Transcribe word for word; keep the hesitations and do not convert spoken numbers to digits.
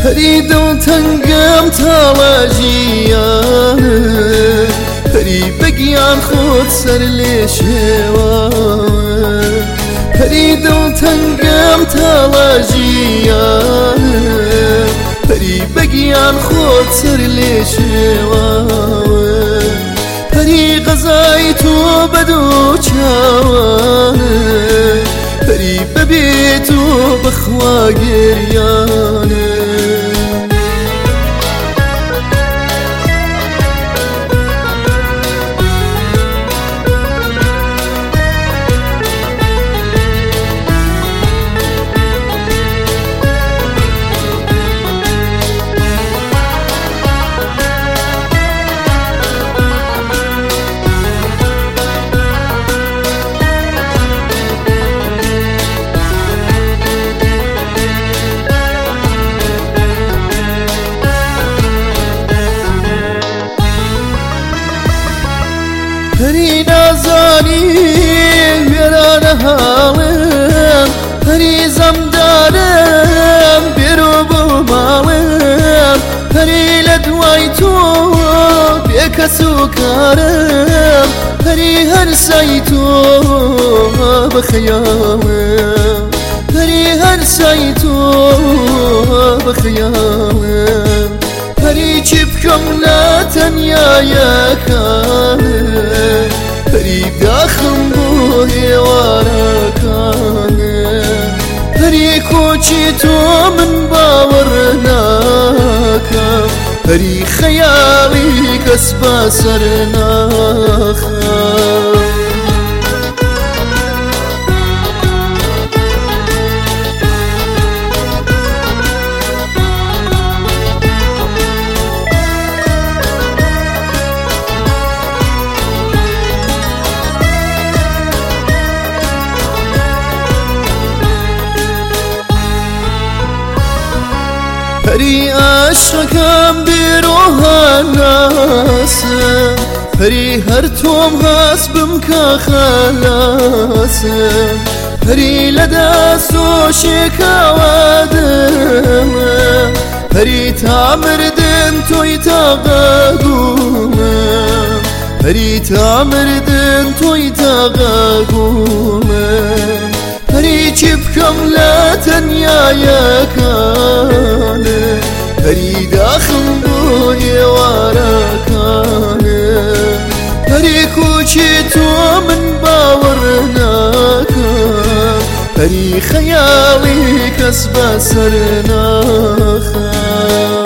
پەری دڵتەنگەم تاڵە ژیانە پەری بەگیان خۆت سەر لێ شێوانە پەری دڵتەنگەم تاڵە ژیانە پەری بەگیان خۆت سەر لێ شێوانە پەری غەزای تۆ بەدوو چاوانە پەری بەبێت و بەخوا گریانە پەری نازانی وێرانە هاڵم پەری زەمدارم بێرۆ بۆ ماڵم پەری لە دوای تۆ بێکەس و کارم پەری هەرسای تۆ بەخەیاڵم پەری هەرسای تۆ بەخەیاڵم پەری چی بکەم لە تەنیایەکانە پەری داخم بۆ هێوارەکانە پەری کۆچی تۆ من باوەڕ ناکەم پەری خەیاڵی کەس بەسەر ناخەم پەری عاشقەکەم بێرۆها ناسم پەری هەر تۆم هەست بم کە خەلاسم پەری لە دەست و شێکاوە دڵمە پەری تا مردن تۆی تاقەگومە پەری تا مردن تۆی تاقەگومە پەری چی بکەم لە تەنیایەکانە پەری داخم بۆ هێوارەکانە پەری کوچی تۆ من باوەڕ ناکەم پەری خەیاڵی کەس بەسەر ناخەم